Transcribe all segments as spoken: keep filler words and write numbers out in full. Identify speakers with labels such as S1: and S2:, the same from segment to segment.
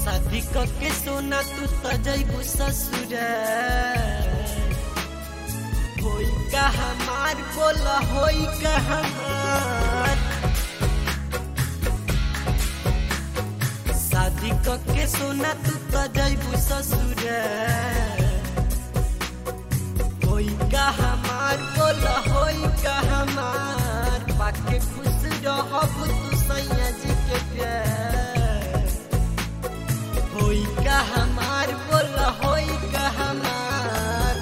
S1: शादी के सोना तू तो जइबू ससुर होई का हमार बोला होई का हमार शादी के सोना तू तो जइबू ससुर होई का हमार बोला होई का हमार पाके खुश रहब तू सैया जी के प्यार होई का हमार बोला होई का हमार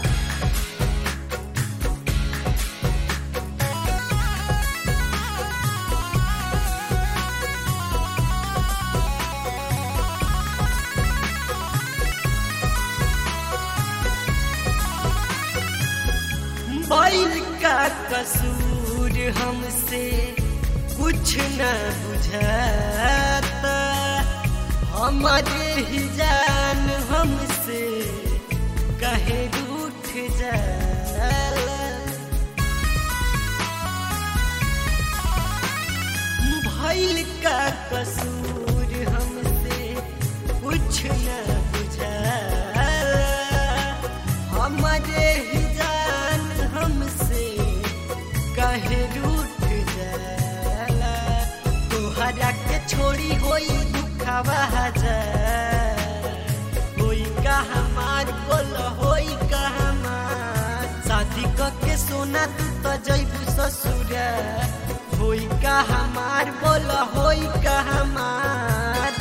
S1: भइल का कसूर हमसे कुछ न बुझाता हमारे ही जान हमसे कहे रूठ जाला भइल का कसूर हमसे कुछ न बुझाला हमारे ही जान हमसे कहे रूठ जाला तोहरा के छोड़ी होई दुखावा होई का हमार बोल होई का हमार शादी के सोना तू तो जइबू ससुर होई का हमार बोल होई का हमार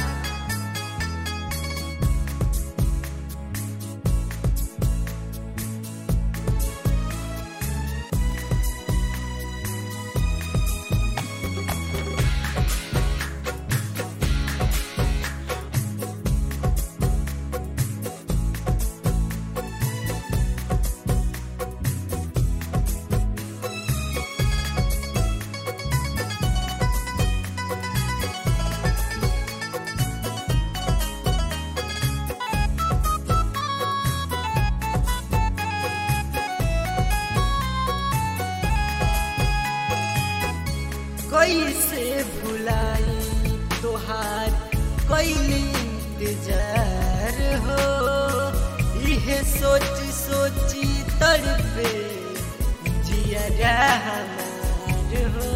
S1: कैसे भुलाई तोहार कैली इंतजार हो इहे सोची सोची तड़पे जिया हमार हो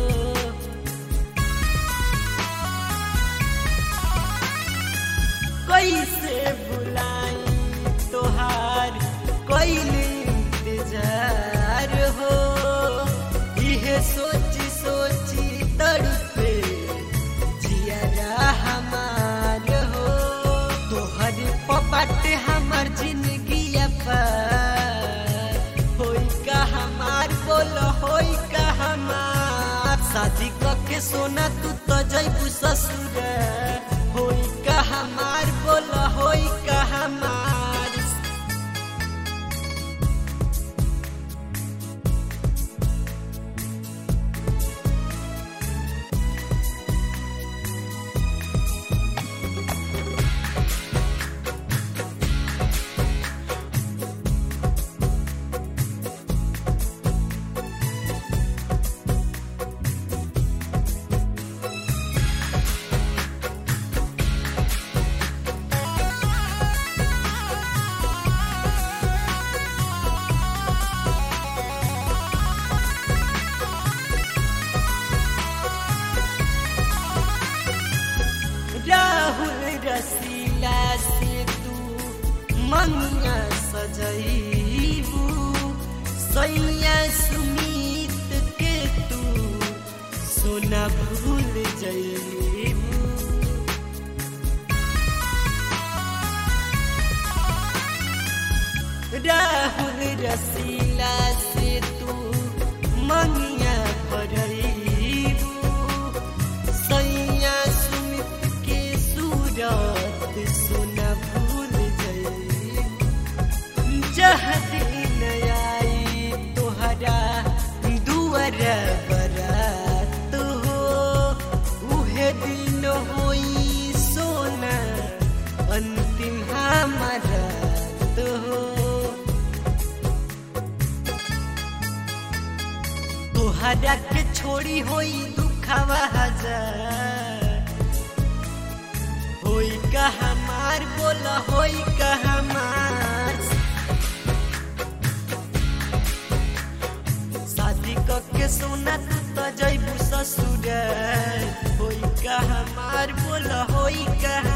S1: कैसे भुलाई तोहार कैली इंतजार हो इहे सोची सोची तड़पे जिया हमार हो तोहर पपट हमार जिंदगी पर होई का हमार बोल होई का हमार शादी के सोना तू तो जइबू ससुर होई का हमार बोल होई का हमार राहुल रसीला से तू मंगिया सजइबू सैया सुमीत के तू सोना भूल जइबू राहुल रसीला से तू मंगिया भरइबू सैया सोना भूल जाई जह दिन आई तोहरा दुआर बरात हो उहे दिन होई सोना अंतिम हमारा तो हो तोहरा के छोड़ी होई दुखावा हजार होई का हमार हमार बोल होई का हमार शादी के सोना तू तो जैबू ससुर होई का हमार बोल होई का